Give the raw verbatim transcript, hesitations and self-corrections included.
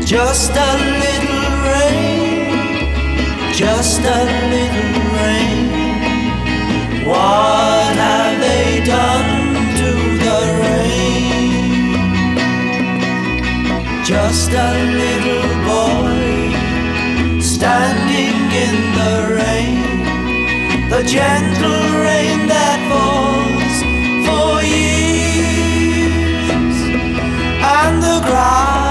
Just a little rain, just a little rain. What have they done to the rain? Just a little boy standing in the rain, the gentle rain that falls